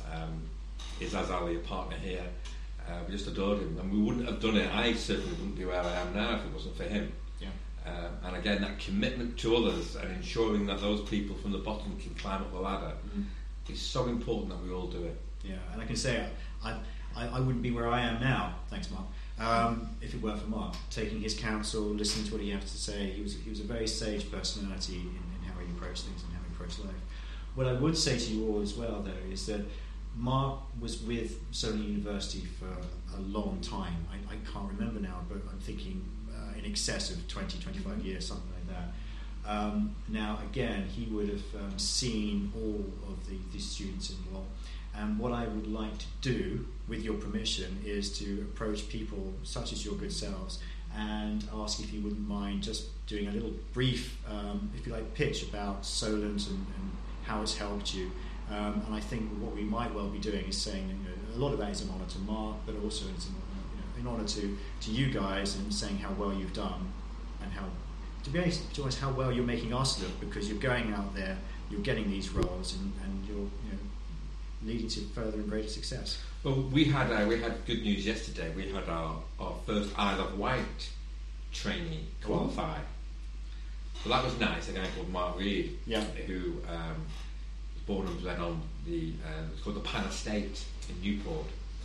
Izaz Ali, a partner here. We just adored him, and we wouldn't have done it. I certainly wouldn't be where I am now if it wasn't for him.
Yeah.
And again, that commitment to others and ensuring that those people from the bottom can climb up the ladder is so important that we all do it.
Yeah, and I can say I wouldn't be where I am now, thanks Mark, if it weren't for Mark. Taking his counsel, listening to what he had to say, he was a very sage personality in how he approached things and how he approached life. What I would say to you all as well, though, is that Mark was with Solent University for a long time. I can't remember now, but I'm thinking in excess of 20-25 years, something like that. Now, again, he would have seen all of the students involved. And what I would like to do, with your permission, is to approach people such as your good selves and ask if you wouldn't mind just doing a little brief, if you like, pitch about Solent and how it's helped you. And I think what we might well be doing is saying, a lot of that is an honour to Mark, but also it's an honour to you guys, and saying how well you've done, and how, to be honest, how well you're making us look, because you're going out there, you're getting these roles, and you're leading to further and greater success.
Well, we had good news yesterday. We had our first Isle of Wight trainee qualify. So that was nice. A guy called Mark Reed, who was born and bred on it's called the Pan Estate in Newport,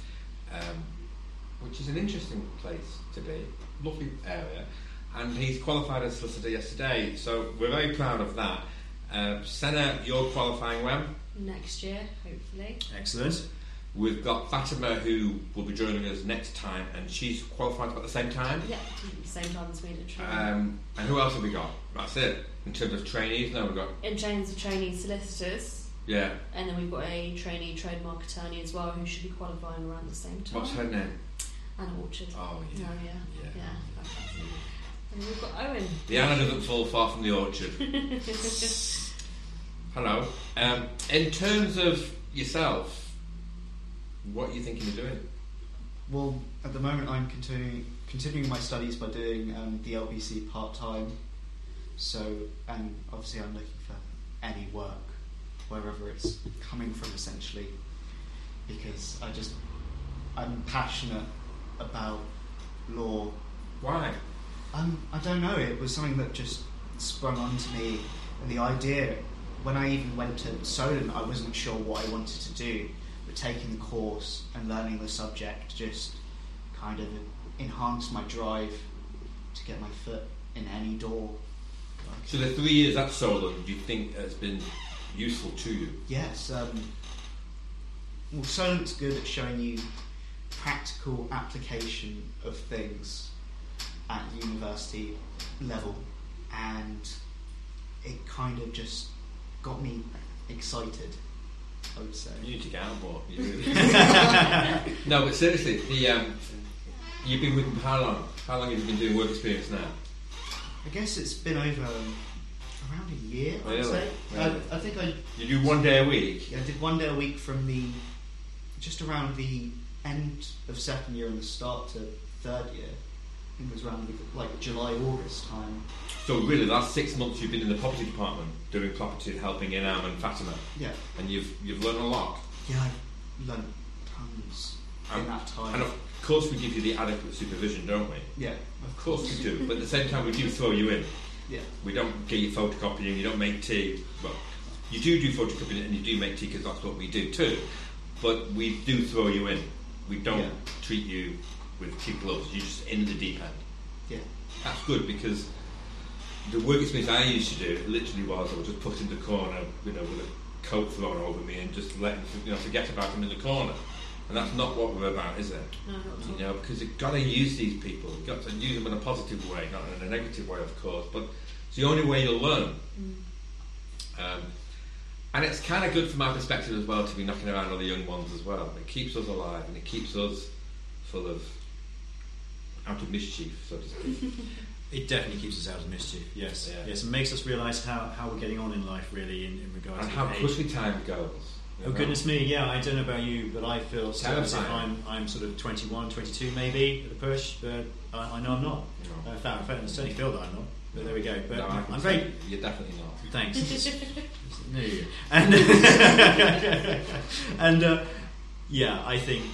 which is an interesting place to be, lovely area, and he's qualified as solicitor yesterday. So we're very proud of that. Senna, you're qualifying when?
Next year, hopefully.
Excellent.
We've got Fatima, who will be joining us next time, and she's qualified about the same time?
Yeah, same time as me to train.
And who else have we got? That's it. In terms of trainees, no, we've got...
In terms of trainee solicitors.
Yeah.
And then we've got a trainee trademark attorney as well, who should be qualifying around the same time.
What's her name?
Anna Orchard.
Oh, yeah.
Yeah. And we've got Owen.
The Anna doesn't fall far from the orchard. Hello. In terms of yourself, what are you thinking of doing?
Well, at the moment I'm continuing my studies by doing the LPC part-time. So, and obviously I'm looking for any work, wherever it's coming from, essentially, because I'm passionate about law.
Why?
I don't know, it was something that just sprung onto me, and the idea, when I even went to Solent, I wasn't sure what I wanted to do, but taking the course and learning the subject just kind of enhanced my drive to get my foot in any door.
So the 3 years at Solent, do you think has been useful to you?
Yes. Well, Solent's good at showing you practical application of things at university level, and it kind of just got me excited, I would say.
You need to get out more. No, but seriously, you've been with them how long? How long have you been doing work experience now?
I guess it's been over around a year, I would say.
Really?
I think
You do 1 day a week?
I did 1 day a week from just around the end of second year and the start to third year. I think it was around like July, August time.
So really, the last 6 months you've been in the property department doing property, helping Inam and Fatima.
Yeah.
And you've learned a lot.
Yeah, I learned tons in that time.
And of course we give you the adequate supervision, don't we?
Yeah.
Of course we do. But at the same time we do throw you in.
Yeah.
We don't get you photocopying, you don't make tea. Well, you do photocopying and you do make tea because that's what we do too. But we do throw you in. We don't treat you with kid gloves. You're just in the deep end.
Yeah.
That's good, because the work experience I used to do literally was I was just put in the corner, with a coat thrown over me and just forget about them in the corner. And that's not what we're about, is it?
No, not at all.
Because you've got to use these people. You've got to use them in a positive way, not in a negative way, of course. But it's the only way you'll learn. And it's kind of good from our perspective as well to be knocking around other young ones as well. It keeps us alive and it keeps us full of out of mischief, so to speak.
It definitely keeps us out of mischief, yes.
Yeah.
Yes, it makes us realise how we're getting on in life, really, in regards
And
to
how
age.
quickly time goes.
Oh goodness me, yeah, I don't know about you, but I feel still as if
Terrifying.
I'm sort of 21, 22 maybe at a push, but I know I'm not.
No.
In fact, I certainly feel that I'm not, but there we go. But
No, I can
I'm
say
very...
You're definitely not.
Thanks. No, and and yeah, I think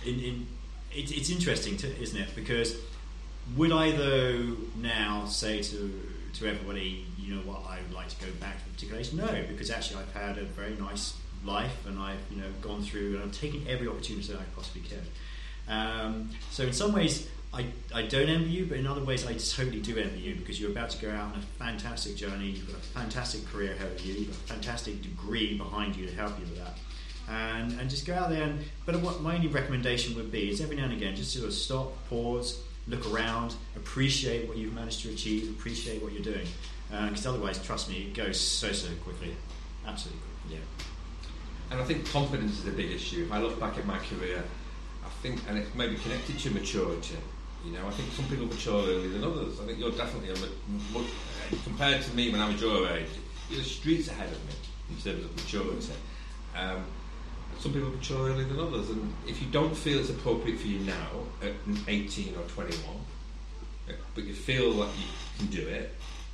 it's interesting, isn't it? Because would I though now say to everybody, you know what, I would like to go back to a particular age? No, because actually I've had a very nice life and I've gone through and I've taken every opportunity that I possibly could. So in some ways I don't envy you, but in other ways I totally do envy you, because you're about to go out on a fantastic journey, you've got a fantastic career ahead of you, you've got a fantastic degree behind you to help you with that. And just go out there but what my only recommendation would be is every now and again just sort of stop, pause, look around, appreciate what you've managed to achieve, appreciate what you're doing. Because otherwise, trust me, it goes so quickly. Absolutely quickly.
Yeah. And I think confidence is a big issue. If I look back at my career, I think, and it's maybe connected to maturity. I think some people mature earlier than others. I think you're definitely, compared to me when I was your age, you're streets ahead of me in terms of maturity. Some people mature earlier than others, and if you don't feel it's appropriate for you now at 18 or 21, but you feel like you can do it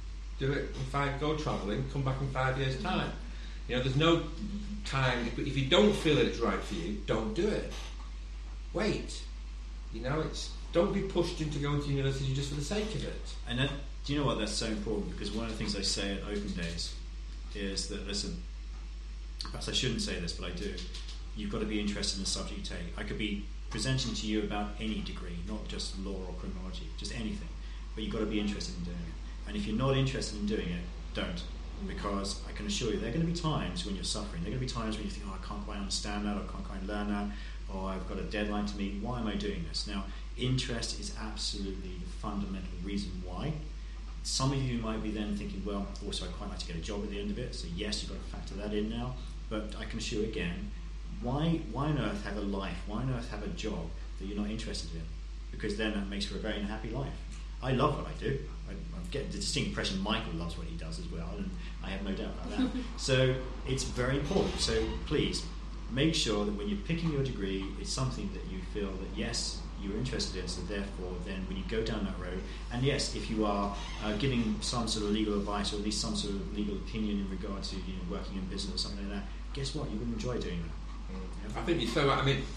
go travelling, come back in 5 years' time. There's no time, if you don't feel that it's right for you, don't do it. Wait. Don't be pushed into going to university just for the sake of it.
And do you know what, that's so important, because one of the things I say at Open Days is that, listen, perhaps I shouldn't say this, but I do. You've got to be interested in the subject you take. I could be presenting to you about any degree, not just law or criminology, just anything. But you've got to be interested in doing it. And if you're not interested in doing it, don't. Because I can assure you there are going to be times when you're suffering. There are going to be times when you think, I can't quite understand that, or I can't quite learn that, or I've got a deadline to meet. Why am I doing this? Now, interest is absolutely the fundamental reason why. Some of you might be then thinking, well, also I'd quite like to get a job at the end of it. So yes, you've got to factor that in now. But I can assure you again, why on earth have a life? Why on earth have a job that you're not interested in? Because then that makes for a very unhappy life. I love what I do. I get the distinct impression Michael loves what he does as well, and I have no doubt about that. So it's very important. So please, make sure that when you're picking your degree, it's something that you feel that, yes, you're interested in, so therefore then when you go down that road, and yes, if you are giving some sort of legal advice, or at least some sort of legal opinion in regard to working in business or something like that, guess what? You will enjoy doing that.
I think you're so right. I mean,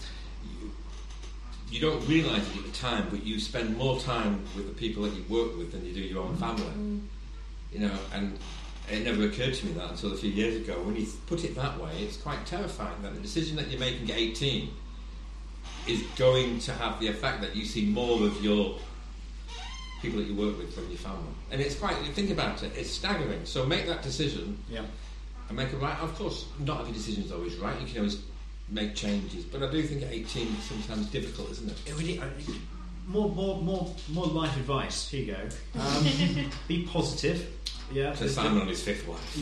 you don't realise it at the time, but you spend more time with the people that you work with than you do your own family. And it never occurred to me that until a few years ago. When you put it that way, it's quite terrifying that the decision that you're making at 18 is going to have the effect that you see more of your people that you work with than your family. And it's quite, think about it, it's staggering. So make that decision and make it right. Of course, not every decision is always right. You can always make changes, but I do think at 18 it's sometimes difficult, isn't it?
More life advice. Here you go. Be positive. Yeah.
So Simon on his fifth wife.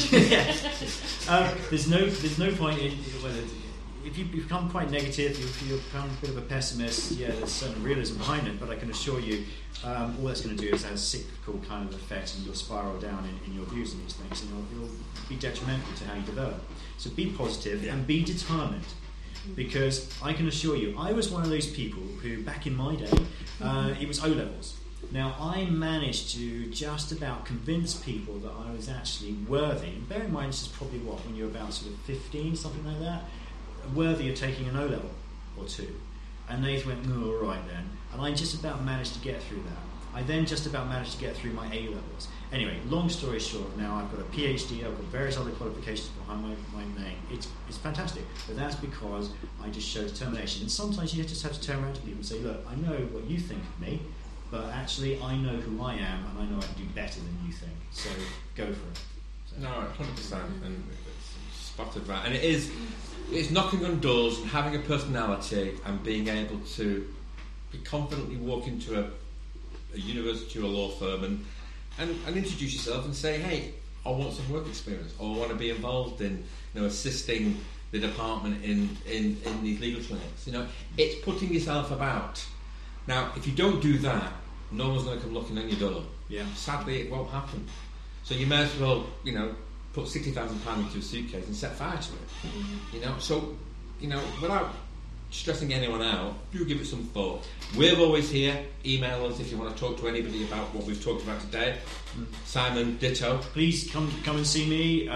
Yeah. There's no point in if you become quite negative, if you become a bit of a pessimist. Yeah, there's certain realism behind it, but I can assure you, all that's going to do is have a cyclical kind of effect, and you'll spiral down in your views on these things, and you'll be detrimental to how you develop. So be positive and be determined, because I can assure you, I was one of those people who, back in my day, it was O-levels. Now, I managed to just about convince people that I was actually worthy, and bear in mind this is probably when you're about sort of 15, something like that, worthy of taking an O-level or two. And they went, all right then. And I just about managed to get through that. I then just about managed to get through my A-levels. Anyway, long story short, now I've got a PhD, I've got various other qualifications behind my name. It's fantastic, but that's because I just show determination. And sometimes you just have to turn around to people and say, look, I know what you think of me, but actually I know who I am, and I know I can do better than you think. So go for it.
No, 100%. And spotted right. And it's knocking on doors and having a personality and being able to be confidently walk into a university or a law firm and introduce yourself and say, hey, I want some work experience, or I want to be involved in assisting the department in these legal clinics. It's putting yourself about. Now, if you don't do that, no one's going to come knocking on your door.
Yeah.
Sadly, it won't happen. So you may as well, put £60,000 into a suitcase and set fire to it. So, without stressing anyone out, do give it some thought. We're always here. Email us if you want to talk to anybody about what we've talked about today. Simon, ditto.
Please come and see me,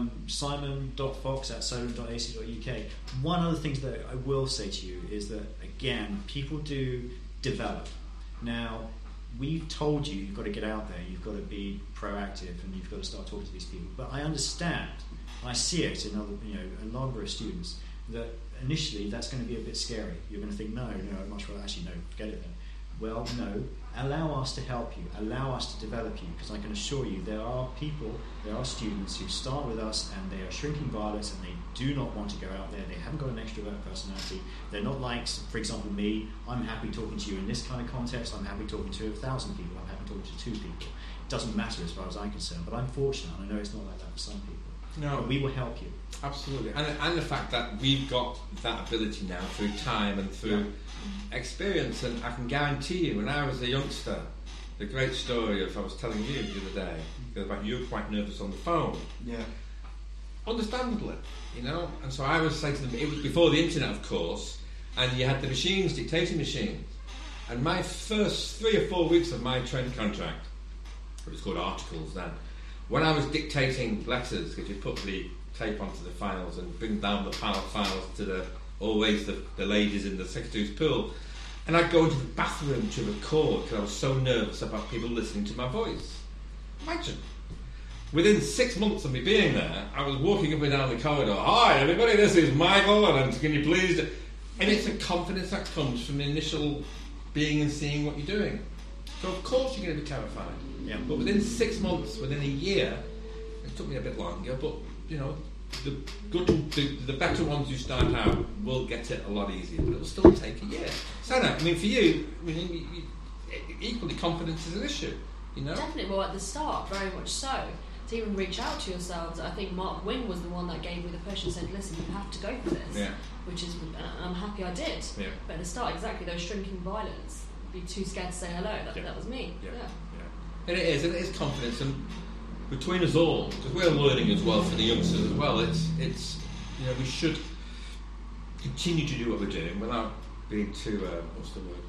simon.fox@solent.ac.uk. One of the things that I will say to you is that, again, people do develop. Now, we've told you you've got to get out there, you've got to be proactive, and you've got to start talking to these people. But I understand, I see it in a number of students, that initially that's going to be a bit scary. You're going to think, no, I'd much rather actually, no, forget it then. Well, no, allow us to help you, allow us to develop you, because I can assure you there are students who start with us and they are shrinking violets and they do not want to go out there, they haven't got an extrovert personality, they're not like, for example, me. I'm happy talking to you in this kind of context, I'm happy talking to 1,000 people, I'm happy talking to 2 people. It doesn't matter as far as I'm concerned, but I'm fortunate, and I know it's not like that for some people.
No,
but we will help you.
Absolutely, and the fact that we've got that ability now through time and through experience, and I can guarantee you, when I was a youngster, the great story of I was telling you the other day about you were quite nervous on the phone.
Yeah.
Understandably, and so I was saying to them, it was before the internet, of course, and you had the machines, dictating machines, and my first 3 or 4 weeks of my training contract, it was called articles then. When I was dictating letters, because you put the tape onto the files and bring down the pile of files to always the ladies in the secretary's pool, and I'd go into the bathroom to record because I was so nervous about people listening to my voice. Imagine. Within 6 months of me being there, I was walking up and down the corridor. Hi, everybody, this is Michael, and can you please... And it's a confidence that comes from the initial being and seeing what you're doing. So of course you're going to be terrified.
Yeah.
But within 6 months, within a year, it took me a bit longer, but the better ones who start out will get it a lot easier, but it'll still take a year. So no, for you, equally confidence is an issue,
Definitely, well, at the start, very much so. To even reach out to yourselves, I think Mark Wing was the one that gave me the push and said, listen, you have to go for this.
Yeah.
Which is, I'm happy I did.
Yeah.
But at the start, exactly, those shrinking violets, be too scared to say hello. That was me.
Yeah. And it is confidence, and between us all, because we're learning as well for the youngsters as well. It's we should continue to do what we're doing without being too what's the word,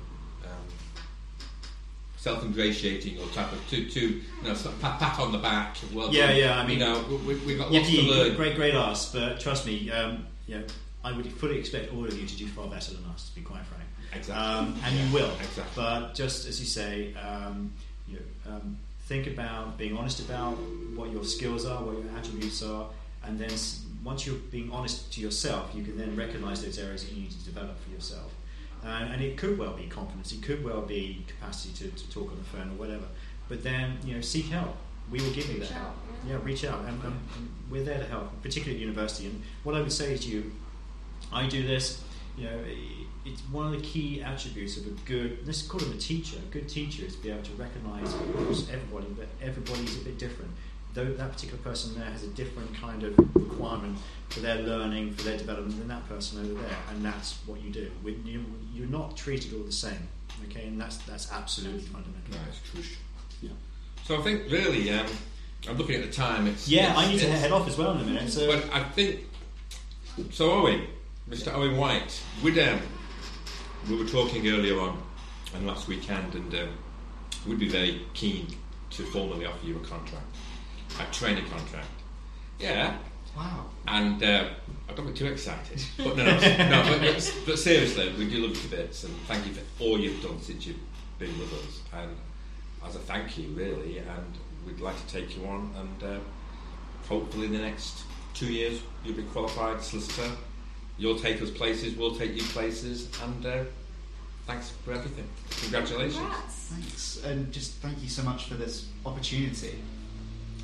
self-ingratiating or type of too pat on the back. Well,
yeah. I mean,
we've got lots to learn.
Great ask, but trust me, I would fully expect all of you to do far better than us, to be quite frank.
Exactly.
And you will.
Exactly.
But just as you say, think about being honest about what your skills are, what your attributes are, and then once you're being honest to yourself, you can then recognise those areas that you need to develop for yourself. And it could well be confidence, it could well be capacity to talk on the phone or whatever. But then, seek help. We will give you that help. Yeah, reach out, and we're there to help, particularly at university. And what I would say to you, I do this. It's one of the key attributes of a good, let's call him a teacher. A good teacher is to be able to recognise, of course, everybody, but everybody's a bit different. Though that particular person there has a different kind of requirement for their learning, for their development than that person over there, and that's what you do. You're not treated all the same, okay? And that's absolutely fundamental.
No, it's crucial.
Yeah.
So I think really, I'm looking at the time.
I need to head off as well in a minute. So,
but I think so. Owen, Mr. Owen White, we were talking earlier on and last weekend, and we'd be very keen to formally offer you a training contract. Yeah.
Wow.
And I don't get too excited, but but seriously, we do love you to bits, and thank you for all you've done since you've been with us. And as a thank you, really, and we'd like to take you on, and hopefully in the next 2 years you'll be qualified solicitor. You'll take us places, we'll take you places, and thanks for everything. Congratulations.
Congrats.
Thanks, and just thank you so much for this opportunity.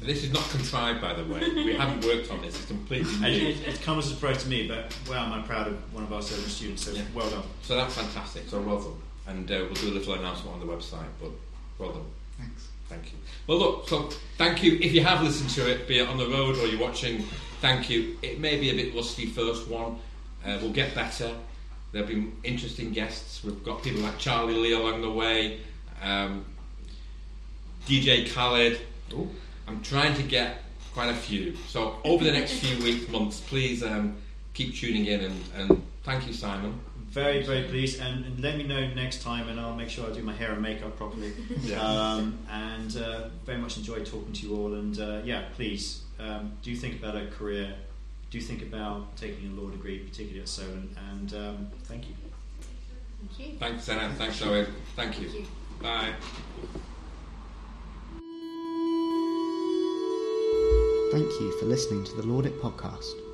This is not contrived, by the way. We haven't worked on this. It's completely new.
It's come as a surprise to me, but wow, am I proud of one of our Solent students. So well done.
So that's fantastic. So well done. And we'll do a little announcement on the website. But well done.
Thanks.
Thank you. Well, look. So thank you. If you have listened to it, be it on the road or you're watching, thank you. It may be a bit rusty first one. We'll get better. There'll be interesting guests. We've got people like Charlie Lee along the way. DJ Khaled.
Ooh.
I'm trying to get quite a few. So over the next few weeks, months, please keep tuning in and thank you, Simon.
Very, very pleased, and let me know next time, and I'll make sure I do my hair and makeup properly. And very much enjoyed talking to you all. And please do think about a career. Do think about taking a law degree, particularly at Solent. And thank you.
Thank you.
Thanks, Anna. Thanks, Owen. Thank you.
Thank you.
Bye.
Thank you for listening to the Laudit Podcast.